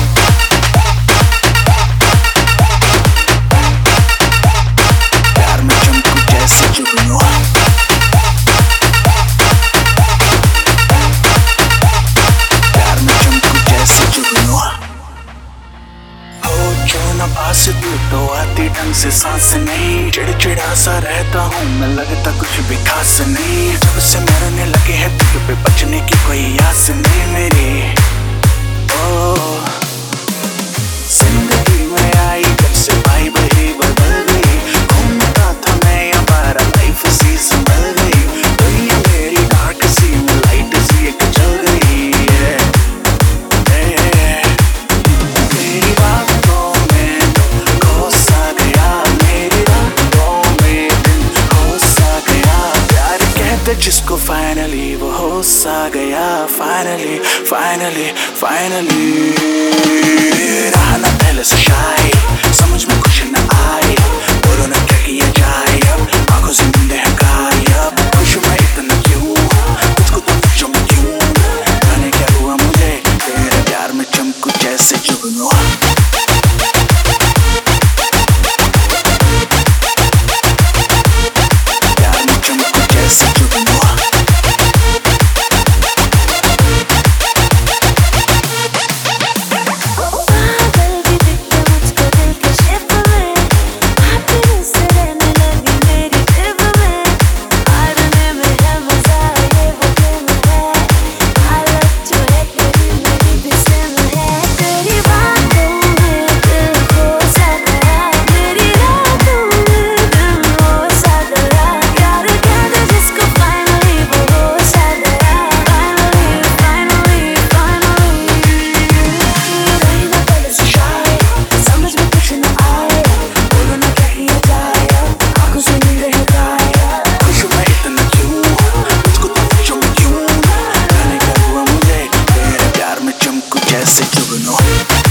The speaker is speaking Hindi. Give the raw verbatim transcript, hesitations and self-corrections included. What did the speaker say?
पास तू तो आती ढंग से सांस नहीं, चिड़चिड़ा सा रहता हूँ मैं, लगता कुछ भी खास नहीं। जब से मरने लगे हैं तुझ पे, बचने की कोई आस नहीं मेरी। ओ जिंदगी में आई जब से वाइब ही बदल गई, घूमता था मैं हमारा लाइफ सी संभल गई। दुनिया मेरी डार्क सी में लाइट सी एक जल गई है। मेरी बातों में खो सा गया, मेरी रातों में दिन खो सा गया। प्यार कहते जिसको फाइनली वो हो सा गया। फाइनली फाइनली फाइनली रहा ना पहले से शाय, समझ में कुछ न आए, बोलो ना क्या किया जाए अब, आंखों से नींदें हैं गायब। खुश मैं इतना क्यों, तुझको तो पूछो मैं क्यों, जाने क्या हुआ मुझे, तेरे प्यार में चमकू जैसे जुगनू। प्यार में चमकू जैसे जुगनू। Jesse Juvenile.